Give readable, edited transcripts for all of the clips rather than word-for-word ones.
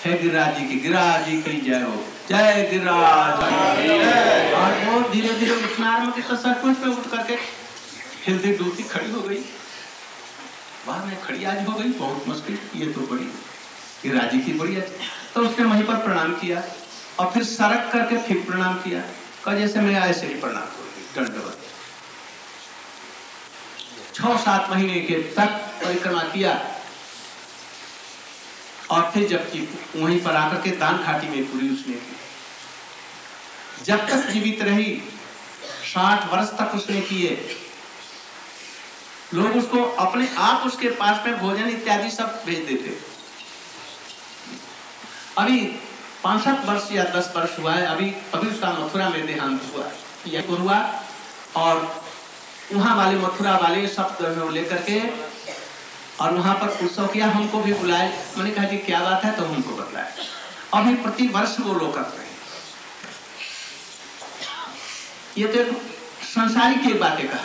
है गिरिराज जी की, गिरिराज जी की जय हो, जय गिरिराज। और वो धीरे धीरे उठना आरम्भ की, तो सचमुच पे उठ करके हिलती डुलती खड़ी हो गई। बाद में खड़ी आज हो गई, बहुत मुश्किल, ये तो बड़ी गिरिराज जी की बड़ी अच्छी। तो उसने वहीं पर प्रणाम किया और फिर सरक करके फिर प्रणाम किया, कहा जैसे मैं ऐसे ही प्रणाम करूंगी, दंडवत। 6-7 महीने के तक परिक्रमा किया और फिर जबकि वहीं पर आकर के दान घाटी में पूरी उसने की। जब तक जीवित रही 60 वर्ष तक उसने किए। लोग उसको अपने आप उसके पास में भोजन इत्यादि सब भेज देते। अभी 65 वर्ष या 10 वर्ष हुआ है, अभी उसका मथुरा में देहांत हुआ, यह हुआ। और वहां वाले मथुरा वाले सब लेकर के और वहां पर उत्सव किया, हमको भी बुलाए। मैंने कहा जी क्या बात है, तो हमको बतलाए। अभी प्रति वर्ष वो लोग करते हैं। ये तो संसारिक की बातें कहा।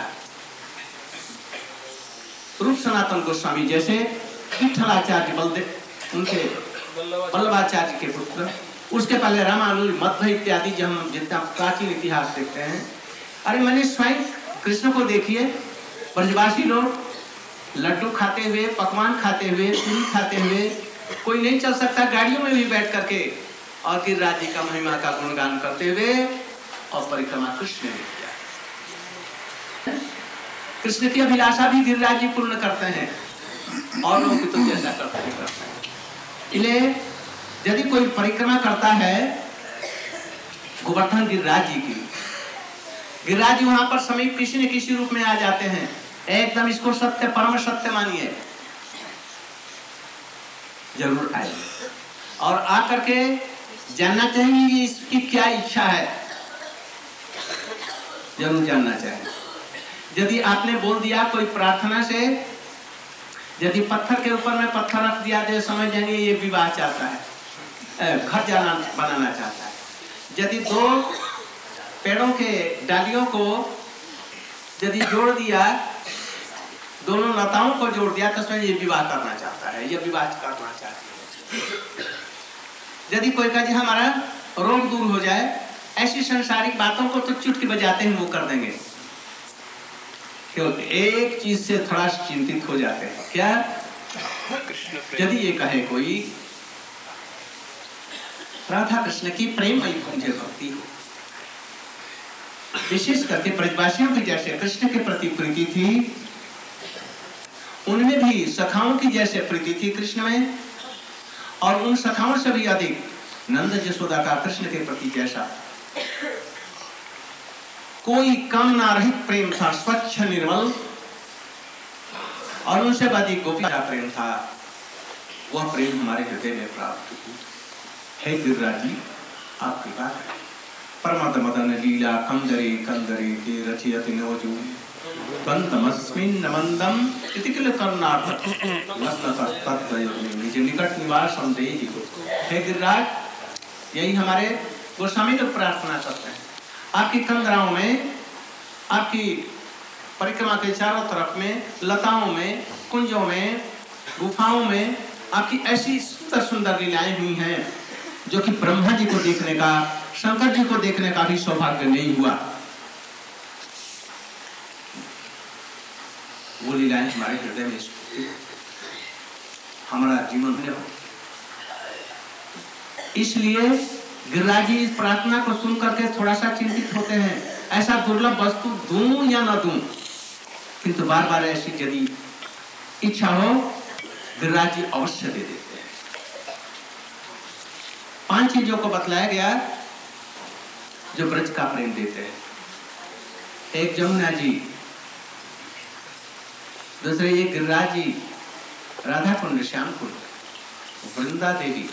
रूप सनातन गोस्वामी जैसे विठलाचार्य बलदेव, उनके वल्लभाचार्य के पुत्र, उसके पहले रामानुज, मध्व इत्यादि, जो हम जितना प्राचीन इतिहास देखते हैं। अरे मैंने स्वयं कृष्ण को देखिए, ब्रजवासी लोग लड्डू खाते हुए, पकवान खाते हुए, पूरी खाते हुए, कोई नहीं चल सकता, गाड़ियों में भी बैठ करके और गिरिराज जी का महिमा का गुणगान करते हुए और परिक्रमा कृष्ण ने किया। कृष्ण की अभिलाषा भी गिरिराज जी पूर्ण करते हैं और लोग तो जैसा करते हैं। इसलिए यदि कोई परिक्रमा करता है गोवर्धन गिरिराज जी की, गिरिराज जी वहां पर समीप किसी न किसी रूप में आ जाते हैं। एकदम इसको सत्य, परम सत्य मानिए, जरूर आए और आकर के जानना चाहिए इसकी क्या इच्छा है, जरूर जानना चाहिए। यदि आपने बोल दिया कोई प्रार्थना से, यदि पत्थर के ऊपर में पत्थर रख दिया तो समझ जाइए ये विवाह चाहता है, घर जाना बनाना चाहता है। यदि 2 पेड़ों के डालियों को यदि जोड़ दिया, दोनों लताओं को जोड़ दिया, तो समझ ये विवाह करना चाहता है, ये विवाह करना चाहती है। यदि कोई कहे हमारा रोग दूर हो जाए, ऐसी संसारिक बातों को तो चुटकी बजाते हैं वो कर देंगे। क्योंकि एक चीज से थोड़ा चिंतित हो जाते हैं, क्या? यदि ये कहे कोई राधा कृष्ण की प्रेम मुझे भक्ति हो, विशेष करके ब्रजवासियों की जैसे कृष्ण के प्रति प्रीति थी, उनमें भी सखाओं की जैसे प्रीति थी कृष्ण में, और उन सखाओं से भी अधिक नंद यशोदा का कृष्ण के प्रति जैसा कोई कामना रहित प्रेम था, स्वच्छ निर्मल, और उनसे अधिक गोपी का प्रेम था। वह प्रेम हमारे हृदय में प्राप्त हुई है। गिरिराज जी आप कृपा करें। प्रमद मदन लीला कंदरे कंदरे ते रचयति नवजू तंतमस्मिन् नमंदम इति किल कर्णार्थ निज निकट निवासं देहि। हे गिरिराज, यही हमारे गोस्वामी लोग प्रार्थना करते हैं। आपकी कंदराओं में, आपकी परिक्रमा के चारों तरफ में, लताओं में, कुंजों में, गुफाओं में आपकी ऐसी सुंदर सुंदर लीलाएं हुई हैं जो कि ब्रह्मा जी को देखने का, शंकर जी को देखने का भी सौभाग्य नहीं हुआ। वो लीलाएं हमारे हृदय में हमारा जीवन में हो। इसलिए गिरिराज जी इस प्रार्थना को सुन करके थोड़ा सा चिंतित होते हैं, ऐसा दुर्लभ वस्तु दूं या न दूं, किंतु बार बार ऐसी यदि इच्छा हो गिरिराज जी अवश्य दे देते हैं। 5 चीजों को बतलाया गया जो ब्रज का प्रेम देते हैं। एक जमुना जी, दूसरे ये गिरिराज जी, राधा कुंड, श्याम कुंड, वृंदा देवी,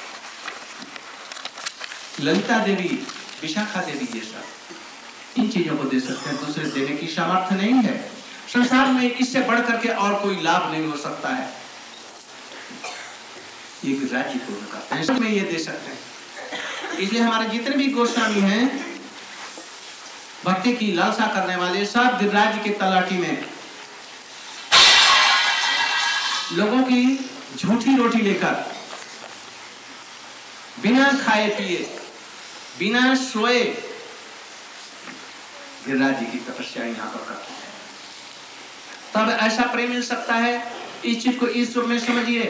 ललिता देवी, विशाखा देवी, ये सब इन चीजों को दे सकते हैं। दूसरे देने की सामर्थ्य नहीं है। संसार में इससे बढ़ करके और कोई लाभ नहीं हो सकता है। ये गिरिराज जी पूर्ण करते हैं, में ये दे सकते हैं। इसलिए हमारे जितने भी गोस्वामी हैं, भक्ति की लालसा करने वाले, सब गिरिराज जी के तलाटी में लोगों की झूठी रोटी लेकर बिना खाए पिए, बिना सोए गिरिराज जी की तपस्या यहाँ पर करते हैं। तब ऐसा प्रेम मिल सकता है। इस चीज को इस रूप में समझिए,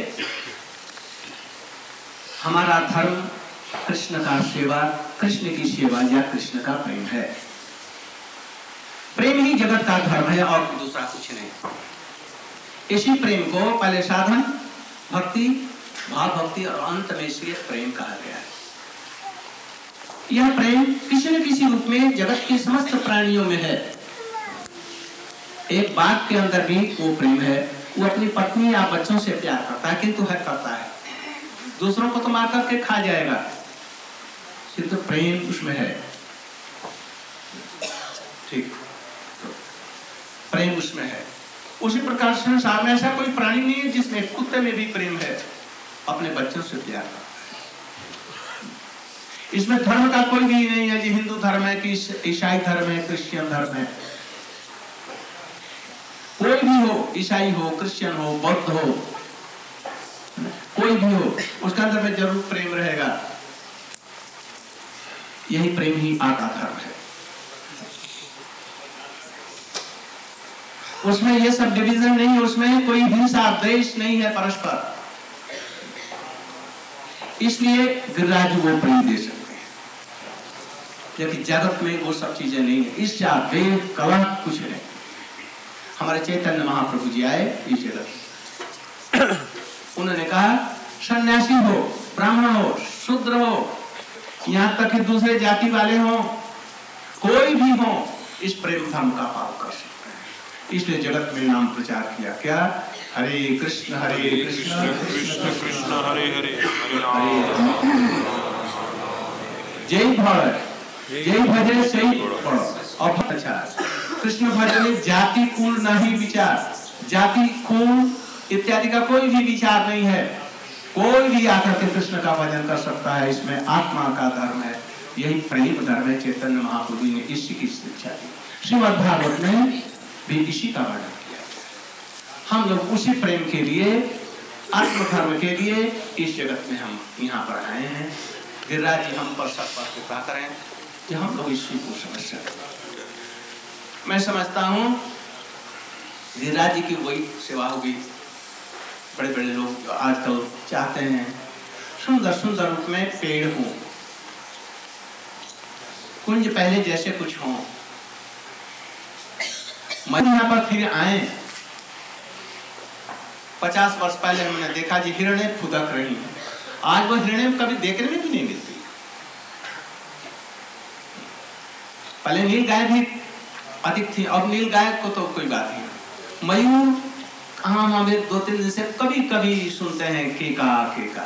हमारा धर्म कृष्ण का सेवा, कृष्ण की सेवा या कृष्ण का प्रेम है। प्रेम ही जगत का धर्म है और दूसरा कुछ नहीं। इसी प्रेम को पहले साधन, भक्ति, भाव भक्ति और अंत में इसलिए प्रेम कहा गया है। यह प्रेम किसी न किसी रूप में जगत के समस्त प्राणियों में है। एक बाघ के अंदर भी वो प्रेम है। वो अपनी पत्नी या बच्चों से प्यार करता है, किंतु है करता है, दूसरों को तो मार करके खा जाएगा, किंतु प्रेम उसमें है। ठीक, प्रेम उसमें है। उसी प्रकार संसार में ऐसा कोई प्राणी नहीं है जिसमें, कुत्ते में भी प्रेम है, अपने बच्चों से प्यार करता है। इसमें धर्म का कोई भी नहीं है, जी हिंदू धर्म है कि ईसाई धर्म है, क्रिश्चियन धर्म है। कोई भी हो, ईसाई हो, क्रिश्चियन हो, बौद्ध हो, कोई भी हो, उसके अंदर में जरूर प्रेम रहेगा। यही प्रेम ही आका धर्म है। उसमें ये सब डिवीजन नहीं, उसमें कोई हिंसा द्वेष नहीं है परस्पर। इसलिए गिरिराज वो प्रेम दे सकते हैं, जबकि जगत में वो सब चीजें नहीं है। ईर्ष्या, वेद, कलह कुछ नहीं। हमारे चैतन्य महाप्रभु जी आए इस जगत, उन्होंने कहा सन्यासी हो, ब्राह्मण हो, शूद्र हो, यहाँ तक कि दूसरे जाति वाले हो, कोई भी हो, इस प्रेम धर्म का पालन कर सकते हैं। इसलिए जगत में नाम प्रचार किया। क्या? हरे कृष्ण कृष्ण कृष्ण हरे हरे, हरे राम। जय भर, जय भजे सही और अच्छा। कृष्ण भजन जाति कुल नहीं विचार, जाति कुल इत्यादि का कोई भी विचार नहीं है। कोई भी आकर के कृष्ण का भजन कर सकता है। इसमें आत्मा का धर्म है, यही प्रेम धर्म है। चैतन्य महाप्रभु ने इसी की शिक्षा दी। श्रीमद् भागवत में भी इसी का वर्णन किया। हम लोग उसी प्रेम के लिए, आत्म धर्म के लिए इस जगत में हम यहाँ पर आए हैं। गिरिराज जी हम पर सब पर कृपा करें कि हम लोग इसी को समझ सकें। मैं समझता हूँ गिरिराज जी की वही सेवा होगी। बड़े बड़े लोग आजकल चाहते हैं सुंदर सुंदर रूप में पेड़ हो, कुंज पहले जैसे कुछ हो। मैं यहाँ पर फिर आए, 50 वर्ष पहले हमने देखा जी हिरणे फुदक रही हैं। आज वो हिरणे कभी देखने में भी नहीं मिलती। पहले नील गाय भी अधिक थी, अब नील गाय को तो कोई बात नहीं। मयूर कहाँ हमें 2-3 दिन से कभी कभी सुनते हैं केका केका।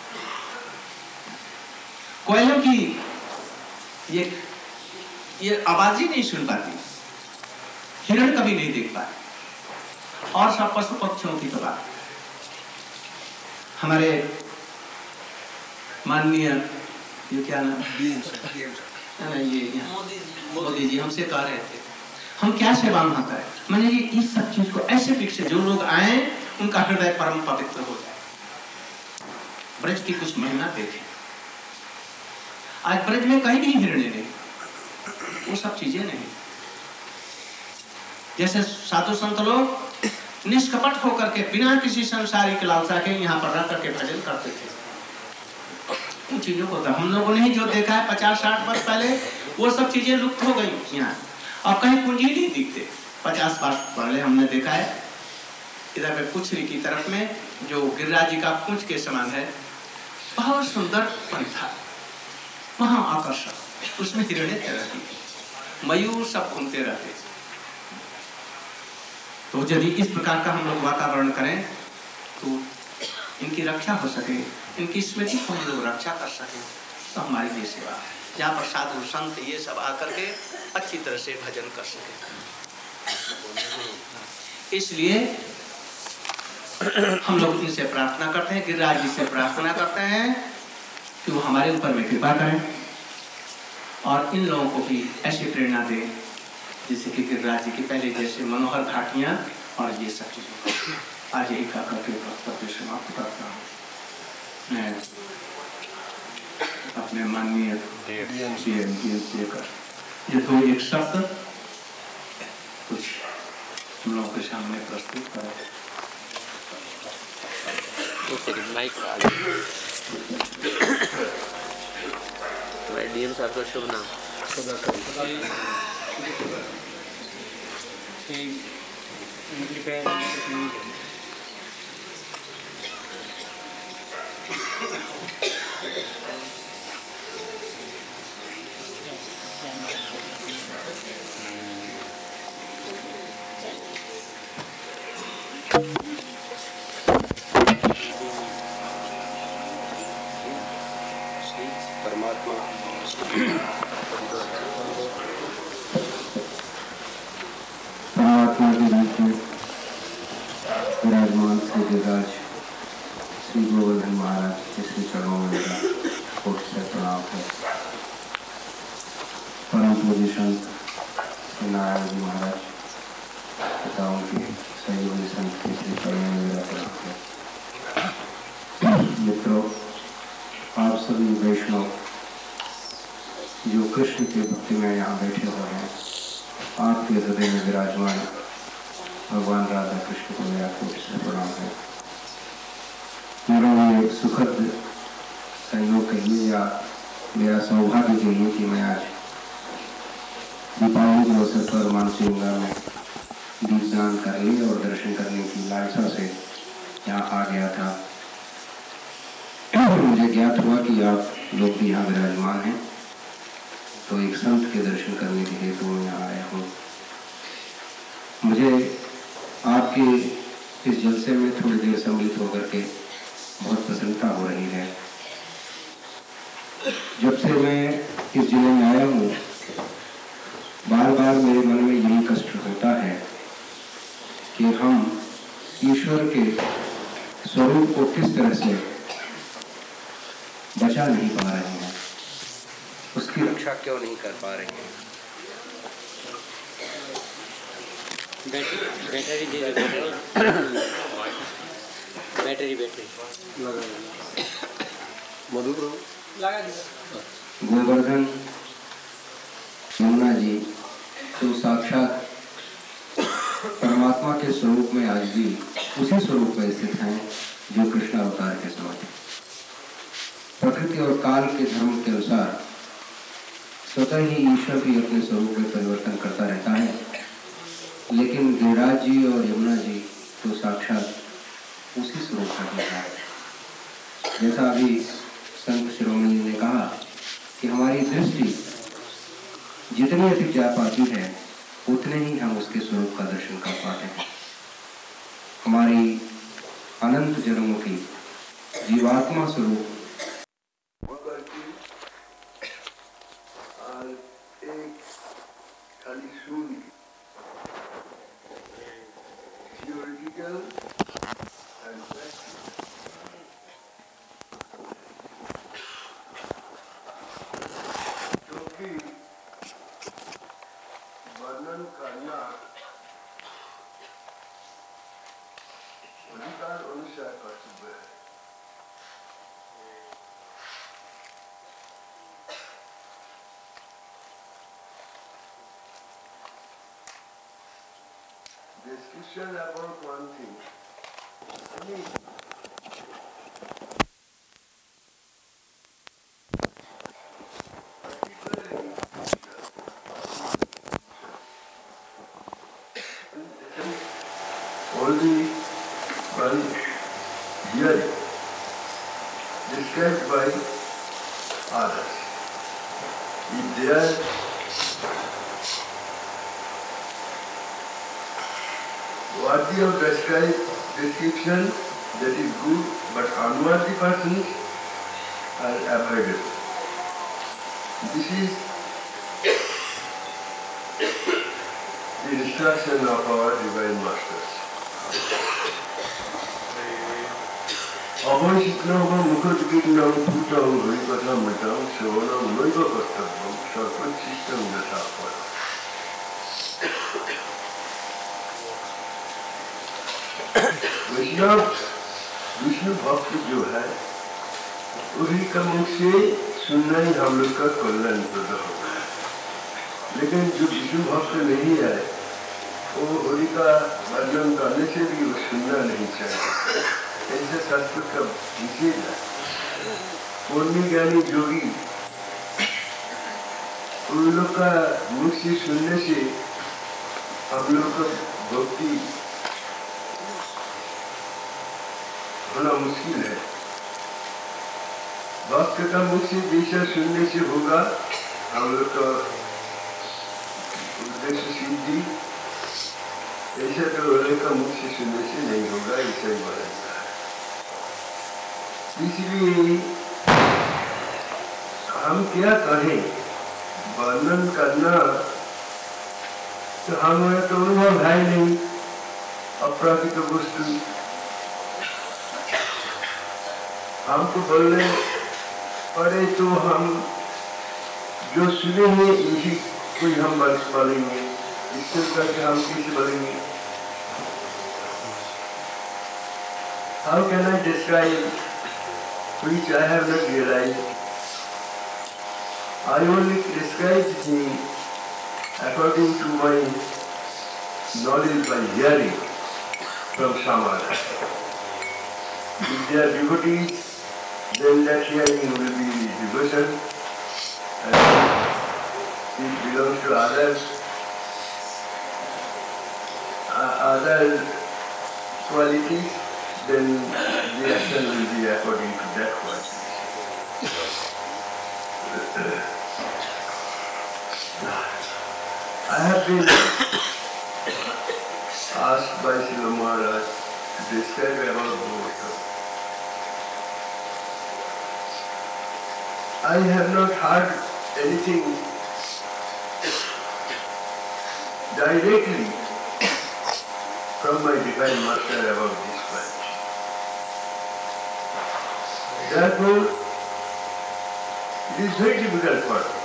कोयलों की ये आवाज ही नहीं सुन पाती। हिरण कभी नहीं देख पाते। और सब पशु पक्षियों की तो बात। हमारे माननीय ये क्या नाम, ये मोदी जी हमसे कह रहे थे हम क्या सेवा में आता है। मैंने ये इस सब चीज को ऐसे फिक्स, जो लोग आए उनका हृदय परम पवित्र हो जाए। ब्रज की कुछ महिमा देखें। आज ब्रज में कहीं भी हिरणे नहीं, वो सब चीजें नहीं। जैसे साधु संत लोग निष्कपट होकर के बिना किसी सांसारिक लालसा के यहाँ पर रह करके भजन करते थे। उन चीजों को हम लोगों ने जो देखा है 50-60 वर्ष पहले, वो सब चीजें लुप्त हो गई यहाँ। अब कहीं कुंज ही नहीं दिखते। 50 वर्ष पहले हमने देखा है इधर पे कुचरी की तरफ में जो गिरिराज जी का कुंज के समान है, बहुत सुंदर वन था, वहां आकर्षक, उसमें हिरणे रहती, मयूर सब घूमते रहते। तो यदि इस प्रकार का हम लोग वातावरण करें तो इनकी रक्षा हो सके, इनकी स्मृति को हम लोग रक्षा कर सके, तो हमारी ये सेवा है। जहाँ पर साधु संत ये सब आकर के अच्छी तरह से भजन कर सके। इसलिए हम लोग इनसे प्रार्थना करते हैं, गिरिराज जी से प्रार्थना करते हैं कि वो हमारे ऊपर में कृपा करें और इन लोगों को भी ऐसी प्रेरणा दें जैसे कि गिरिराज जी की पहले जैसे मनोहर घाटियां और ये सब चीजों। आज यही कहकर के वक्तव्य समाप्त करता हूँ। में माननीय DMCA का ये तो एक शब्द कुछ हम लोगों के सामने प्रस्तुत करें। DM साहब का शुभ नाम परमात्मा के रूप में विराजमान श्री गिरिराज श्री गोवर्धन महाराज के श्री चरणों में मेरा कोटि से प्रणाम है। परम पूज्य संत श्री नारायण जी महाराज तथा उनके सहयोगी संत के श्री चरणों में मेरा प्रणाम है। मित्रों, आप सभी वैष्णव जो कृष्ण के भक्ति में यहाँ बैठे हुए हैं, आपके हृदय में विराजमान भगवान राधा कृष्ण को मेरा कोटि से प्रणाम है। मेरा ये सुखद संयोग कहिए या मेरा सौभाग्य कहिए कि मैं आज दीपावली के अवसर पर मानसी गंगा में दीपदान करने और दर्शन करने की लालसा से यहाँ आ गया था। मुझे ज्ञात हुआ कि आप लोग भी यहाँ विराजमान हैं, तो एक संत के दर्शन करने के लिए तो मैं यहाँ आया हूँ। मुझे आपके इस जलसे में थोड़ी देर सम्मिलित होकर के बहुत प्रसन्नता हो रही है। जब से मैं इस जिले में आया हूँ, बार बार मेरे मन में यही कष्ट होता है कि हम ईश्वर के स्वरूप को किस तरह से बचा नहीं पा रहे हैं, उसकी रक्षा क्यों नहीं कर पा रहे हैं। बैटरी गोवर्धन यमुना जी तो साक्षात परमात्मा के स्वरूप में आज भी उसी स्वरूप में स्थित हैं जो कृष्ण अवतार के समय थे। प्रकृति और काल के धर्म के अनुसार स्वतः ही ईश्वर भी अपने स्वरूप में परिवर्तन करता रहता है, लेकिन गिरिराज जी और यमुना जी तो साक्षात उसी स्वरूप का ही है। जैसा अभी संत शिरोमणि ने कहा कि हमारी दृष्टि जितनी अधिक जा पाती है, उतने ही हम उसके स्वरूप का दर्शन कर पाते हैं। हमारी अनंत जन्मों की जीवात्मा स्वरूप वर्णन करना अधिकार अनुसार कर्तव्य है। Description about one thing. Only one here described by others. If they are worthy of description, that is good, but unworthy persons are avoidable. This is the instruction of our divine masters. अवशिष्णं मुखोद्गीर्णं भूतं हरिकथामृतं श्रवणं नैव कर्तव्यं सर्वोच्छिष्टं यथा फलम्। वैष्णव विष्णु भक्त जो है, वही का मुख से सुनना ही हम लोग का कल्याण होगा। लेकिन जो विष्णु भक्त नहीं आए वो हरि का वर्णन करने से भी वो सुनना नहीं चाहिए। ऐसे शास्त्र का निषेध है। पूर्णी ज्ञानी जोगी उन लोग का मुख से सुनने से हम लोग का भक्ति होना मुश्किल है। भक्त का मुख से जैसा सुनने से होगा हम लोग का उद्देश्य सिद्धि, ऐसा तो वाले का मुख से सुनने से नहीं होगा, ऐसा ही बोला जाता है। इसलिए हम क्या कहें, वर्णन करना तो हमें तो अनुभव है नहीं अप्राकृत वस्तु। हमको बोलने पड़े तो हम जो सुने हैं इसी कोई हम बोलेंगे, इससे करके हम किसी बोलेंगे। How can I describe which I have not realized? I only describe him according to my knowledge by hearing from Samara. If they are devotees, then that hearing will be devotion. And if it belongs to others, other qualities, then the action will be according to that quality. I have been asked by Srila Maharaj to describe about Bhagavatam. I have not heard anything directly from my Divine Master about this branch. Therefore, it is very difficult for me.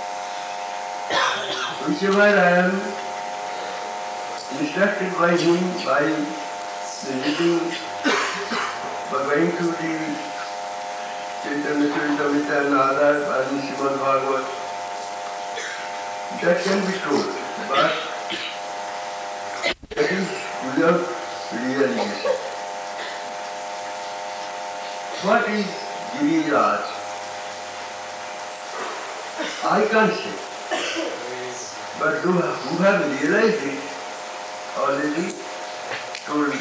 Whichever I am instructed by him by visiting, by going to the Chaitanya Charitamrita and other and Srimad Bhagavad, that can be told, but that is without realization. What is Giriraj? I can't say. But who have realized it already told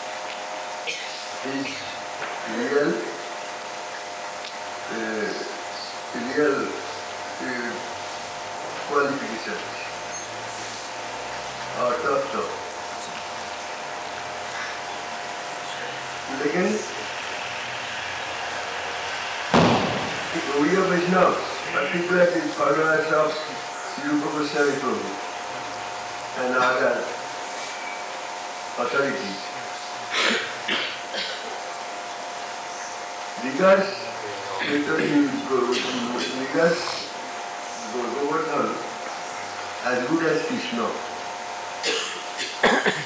his real qualifications or tattva. लेकिन the Gaudiya Vaishnavas, particularly the followers of Rupa Goswami Prabhu and other authorities, regards Govardhan as good as Krishna.